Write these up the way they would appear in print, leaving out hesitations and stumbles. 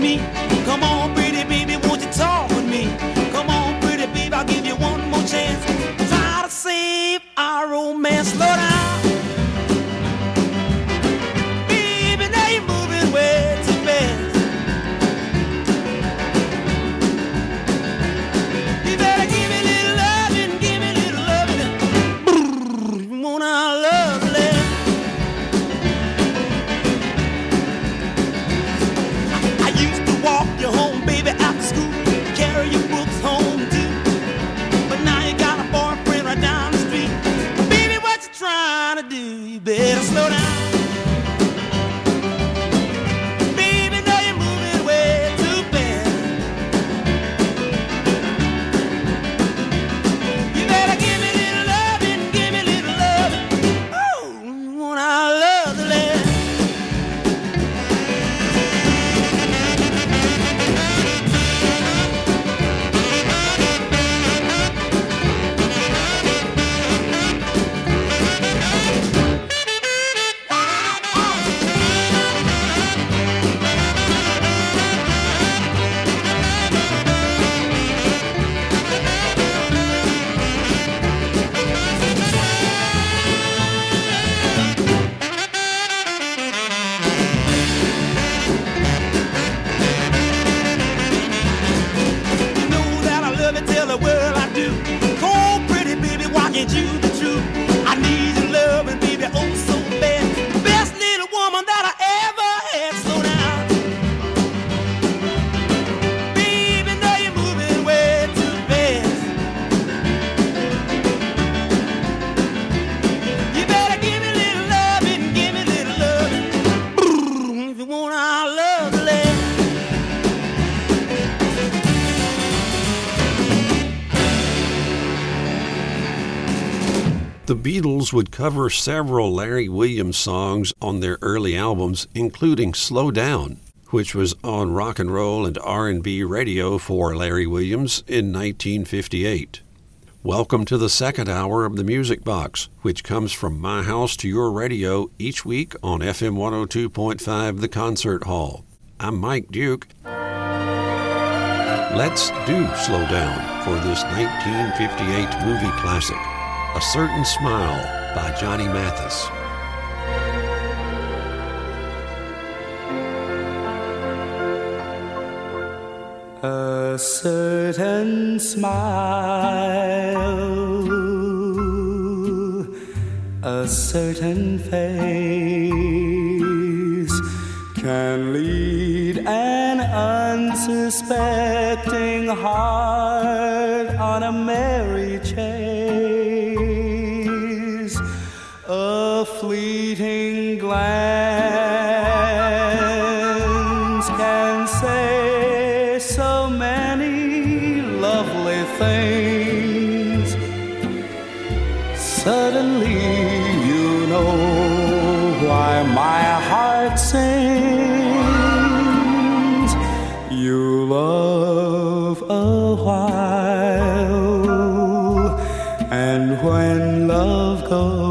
me. Come on, pretty baby, won't you talk with me? Come on, pretty baby, I'll give you one more chance. Try to save our romance. Slow down. Baby, now you're moving way too fast. You better give me a little loving, give me a little loving. Brrr, you want our love left. I used to walk you home, baby, after school, carry your books home too. But now you got a boyfriend right down the street. Baby, what you trying to do? You better slow down. Baby, now you're moving way too fast. You better give me a little loving, give me a little loving. Oh, you want our love to last. You know that I love you, tell the world I do. Cold, pretty baby, why can't you be true? I need your love and baby, oh so bad. Best little woman that I ever had. Slow down. Baby, now you're moving way too fast. You better give me a little loving, give me a little loving. Brrr, if you want our love to last. The Beatles would cover several Larry Williams songs on their early albums, including Slow Down, which was on rock and roll and R&B radio for Larry Williams in 1958. Welcome to the second hour of the Music Box, which comes from my house to your radio each week on FM 102.5 The Concert Hall. I'm Mike Duke. Let's do Slow Down for this 1958 movie classic, A Certain Smile by Johnny Mathis. A certain smile, a certain face can lead an unsuspecting heart on a merry chase. A fleeting glance can say so many lovely things. Suddenly you know why my heart sings. You love a while, and when love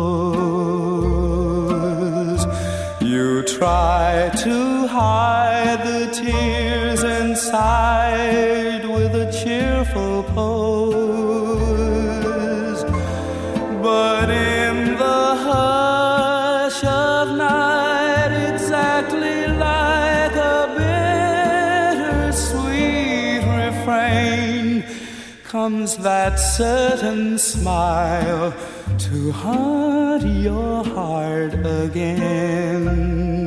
goes, you try to hide the tears inside with a cheerful pose. But in the hush of night, exactly like a bittersweet refrain, comes that certain smile to haunt your heart again.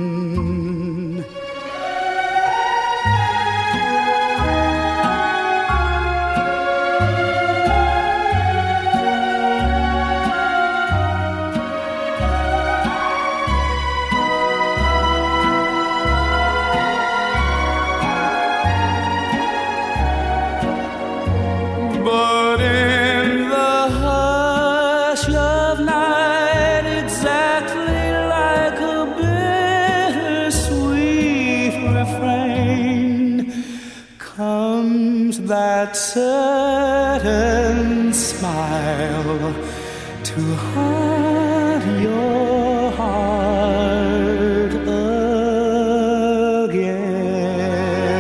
But in the hush of night, exactly like a bittersweet refrain, comes that certain smile to haunt your heart again.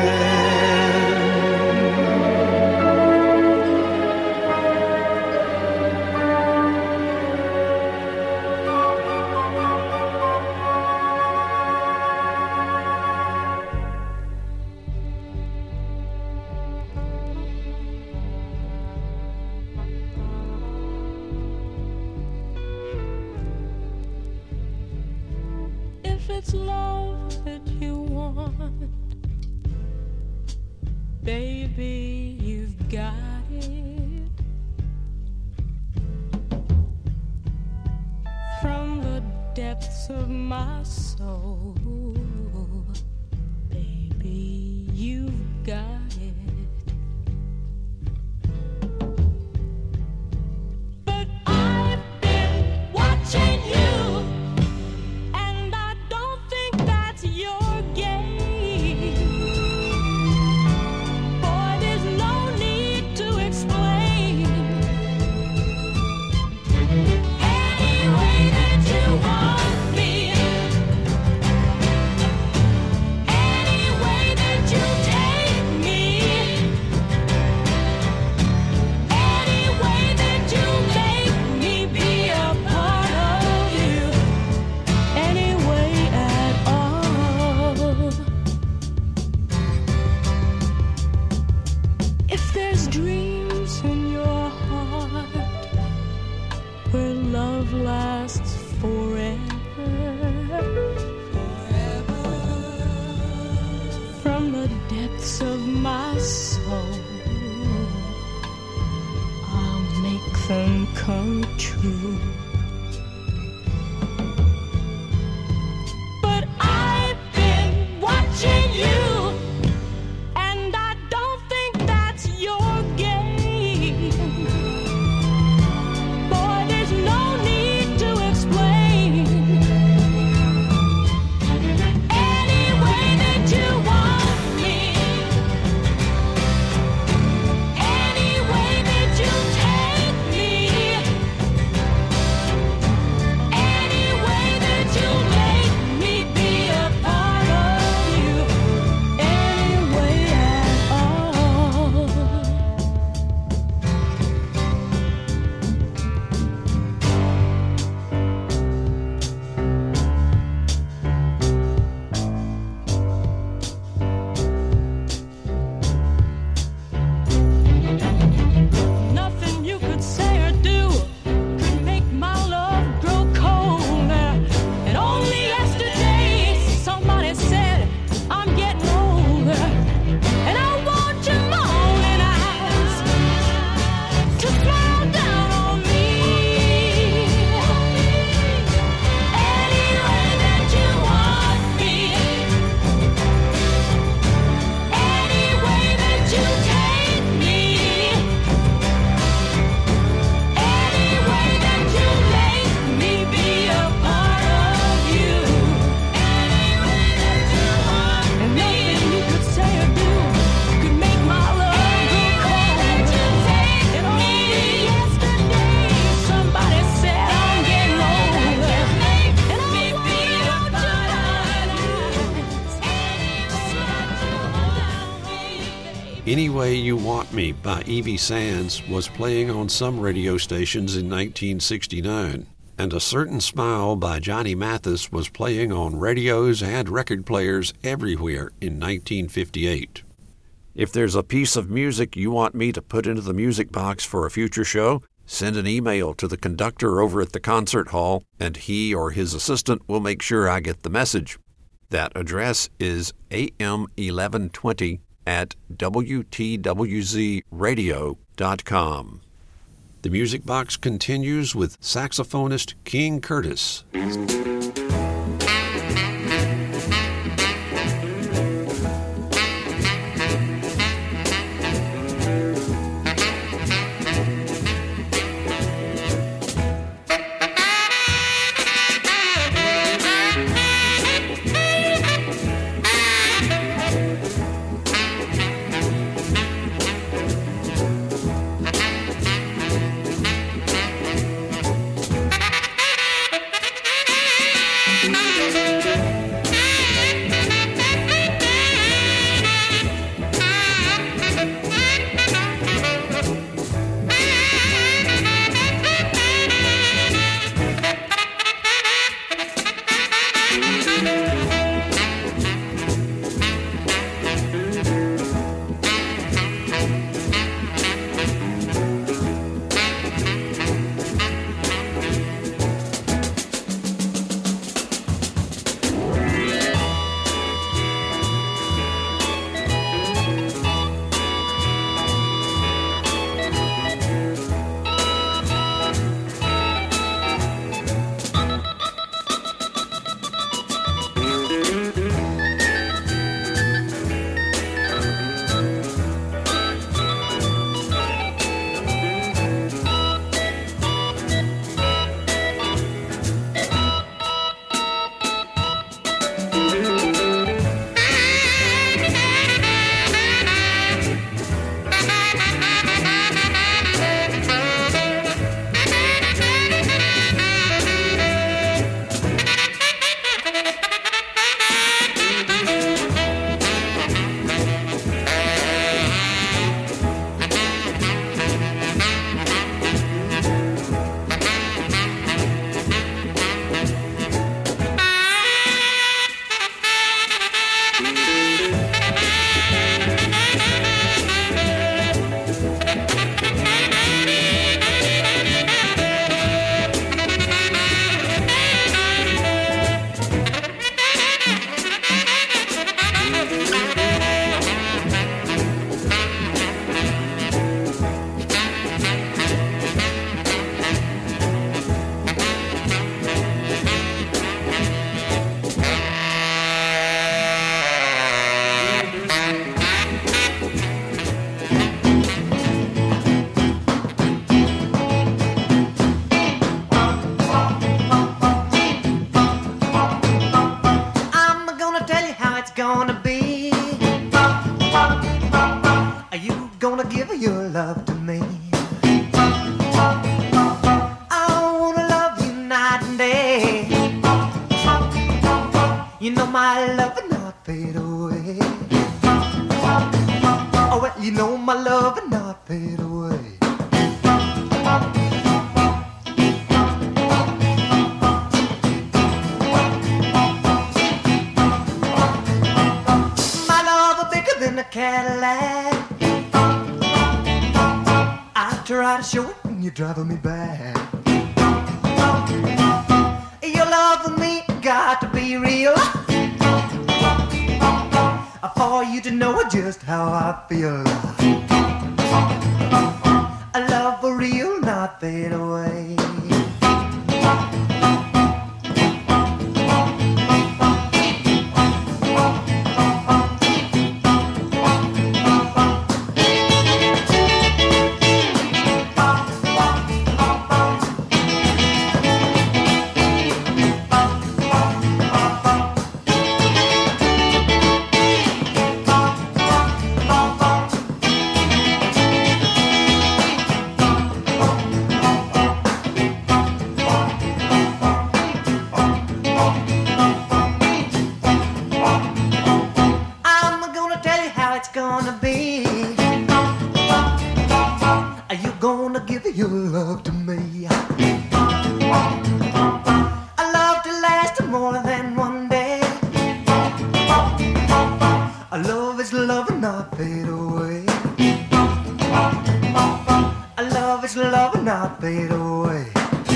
If it's love that you want, baby, you've got it. From the depths of my soul, baby, you've got it. But I've been watching you, and I don't think that's your game. Boy, there's no need to explain. Any way that you want me, any way that you take me, any way that you make me be a part of you, any way at all. If there's dreams in your heart where love lasts forever, from the depths of my soul, I'll make them come true. But I've been watching you, and I don't think that's your game. Boy, there's no need to explain. Any way that you want me, any way that you take me, any way that you make me be a part of you, any way at all. Nothing you could say or do could make my love grow colder. And only yesterday somebody said I'm getting older, and I want your morning eyes to smile down on me. Any way that you want me, any way that you take me, any way that you make me be a part of you, any way that you want me. And nothing you could say or do could make my love grow colder. And only yesterday somebody said I'm getting older, and I want your Any Way You Want Me by Evie Sands was playing on some radio stations in 1969, and A Certain Smile by Johnny Mathis was playing on radios and record players everywhere in 1958. If there's a piece of music you want me to put into the music box for a future show, send an email to the conductor over at the concert hall, and he or his assistant will make sure I get the message. That address is am1120@wtwzradio.com. The Music Box continues with saxophonist King Curtis. gonna be? Are you gonna give your love to me? I wanna love you night and day. You know my love will not fade away. Oh, well, you know my love will not fade away. My love is bigger than a Cadillac. I try to show it when you're driving me back. Your love for me got to be real, for you to know just how I feel. A love for real, not fade away. Your love to me, a love to last more than one day. A love is love and not fade away. A love is love and not fade away.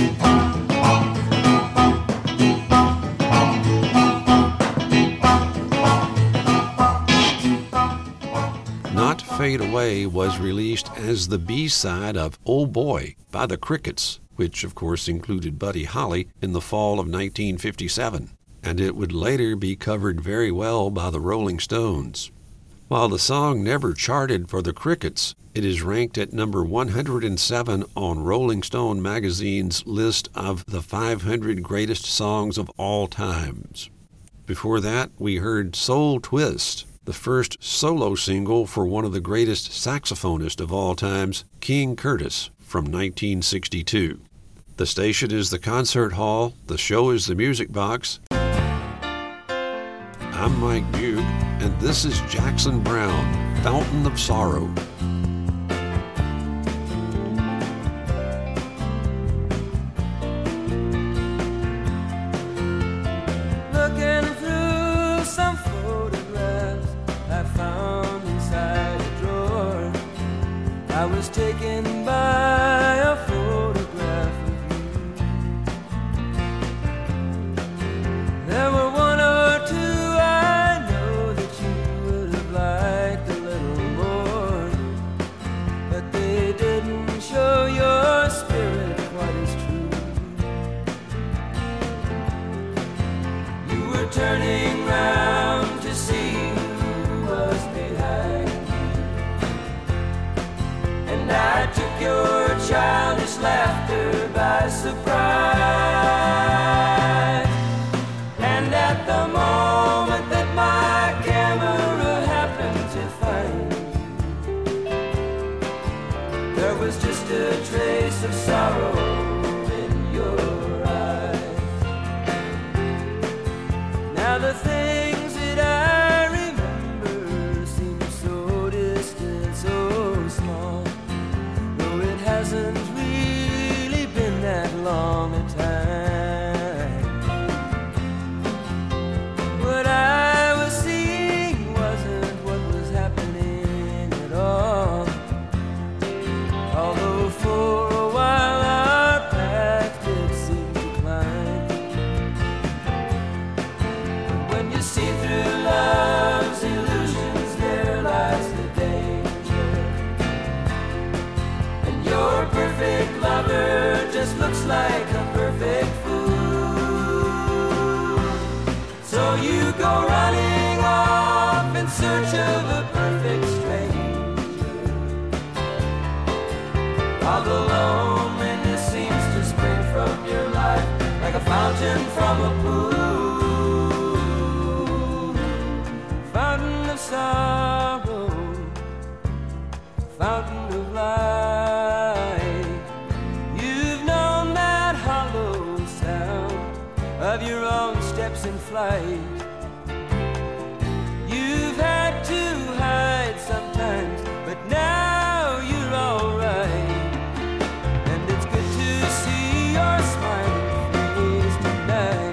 Not Fade Away was released as the B-side of Oh Boy by the Crickets, which of course included Buddy Holly, in the fall of 1957, and it would later be covered very well by the Rolling Stones. While the song never charted for the Crickets, it is ranked at number 107 on Rolling Stone magazine's list of the 500 greatest songs of all times. Before that, we heard Soul Twist, the first solo single for one of the greatest saxophonists of all times, King Curtis, from 1962. The station is the Concert Hall. The show is the Music Box. I'm Mike Bugh, and this is Jackson Browne, Fountain of Sorrow. Looking through some photographs I found inside a drawer, I was taken by a photograph of you. There were one or two I know that you would have liked a little more, but they didn't show your spirit quite as true. You were turning round to see who was behind you, and I took your childish laughter by surprise. And at the moment that my camera happened to find you, there was just a trace of sorrow in your eyes. Now the things that I remember seem so distant, so small, though it hasn't really been that long a time. What I was seeing wasn't what was happening at all, although for a while our path did seem to climb. When you see through love's illusions, there lies the danger, and your perfect lover just looks like a perfect fool. So you go running off in search of a perfect stranger, while the loneliness seems to spring from your life like a fountain from a pool. flight. You've had to hide sometimes, but now you're alright. And it's good to see your smiling face tonight.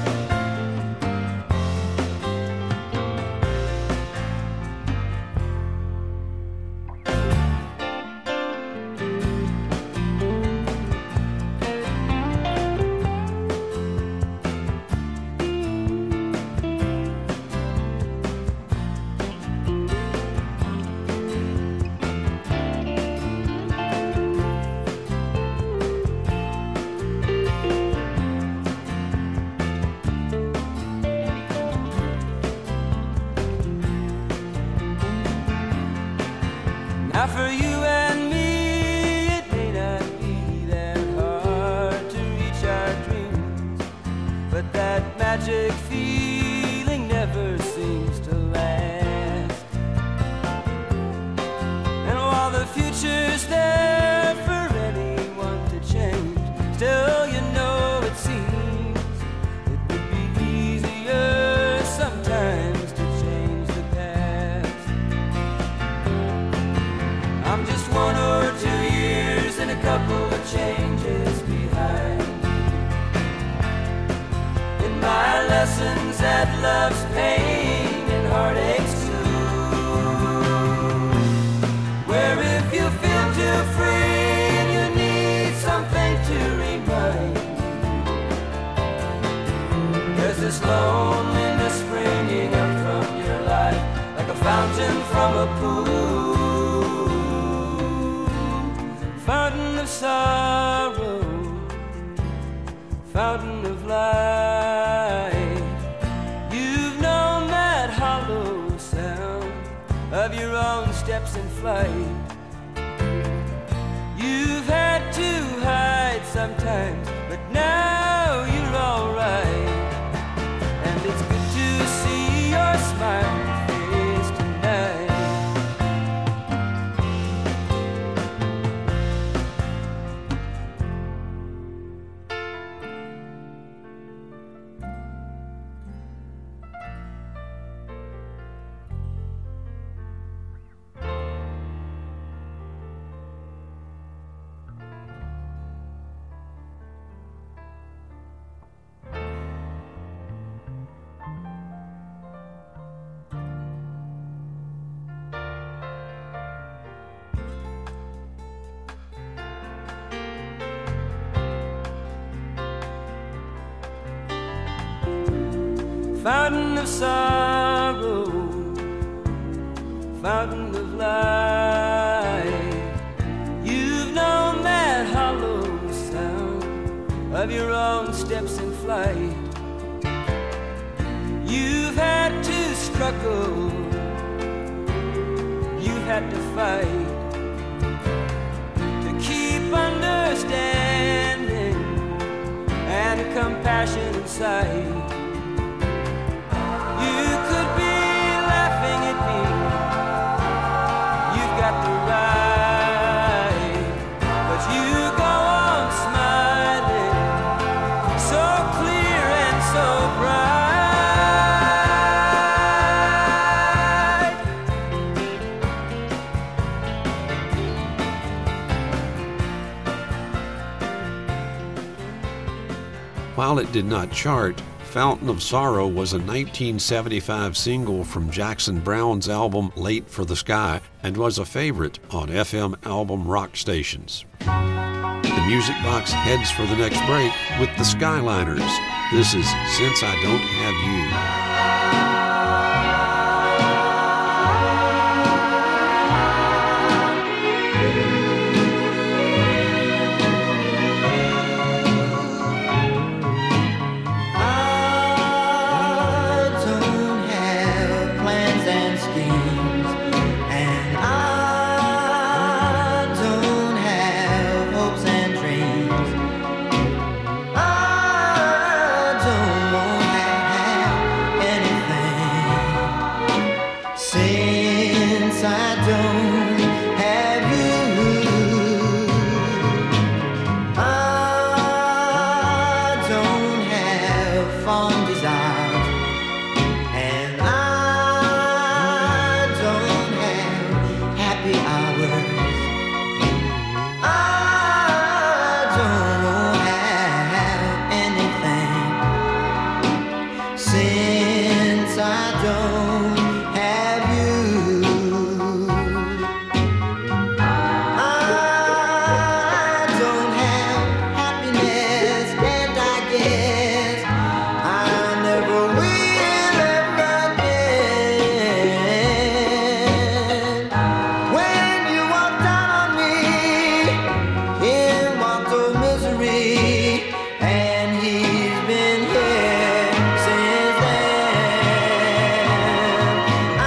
Now for you and me, it may not be that hard to reach our dreams, but that magic feeling never seems to last. And while the future's there for anyone to change, still you know it seems it would be easier sometimes to change the past. I'm just 1 or 2 years and a couple of changes behind. In my lessons at love's pain and heartaches too, where if you feel too free and you need something to remind, there's this loneliness springing up from your life like a fountain from a pool. Fountain of sorrow, fountain of light. You've known that hollow sound of your own steps in flight. You've had to hide sometimes, but now you're alright. And it's good to see your smiling face tonight. Fountain of sorrow, fountain of light. You've known that hollow sound of your own steps in flight. You've had to struggle, you've had to fight to keep understanding and compassion in sight. You could be laughing at me, you've got the right, but you go on smiling, so clear and so bright. While it did not chart, Fountain of Sorrow was a 1975 single from Jackson Browne's album Late for the Sky and was a favorite on FM album rock stations. The Music Box heads for the next break with the Skyliners. This is Since I Don't Have You. Fond desires since I don't have you. I don't have happiness, and I guess I never will ever again. When you walked out on me in months of misery, and he's been here since then. I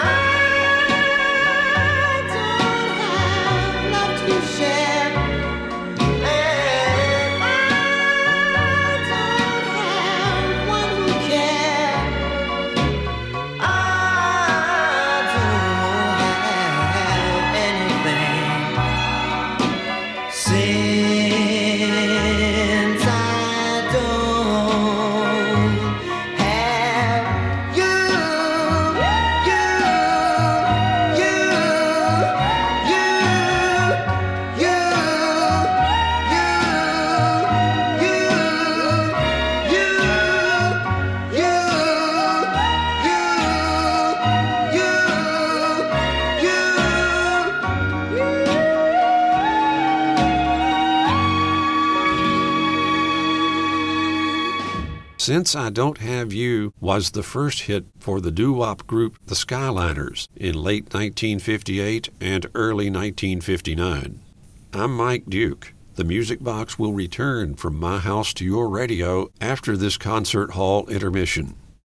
don't have love to share, and I don't have one who cares. I don't have anything since I don't have you, Since I Don't Have You was the first hit for the doo-wop group The Skyliners in late 1958 and early 1959. I'm Mike Duke. The Music Box will return from my house to your radio after this concert hall intermission.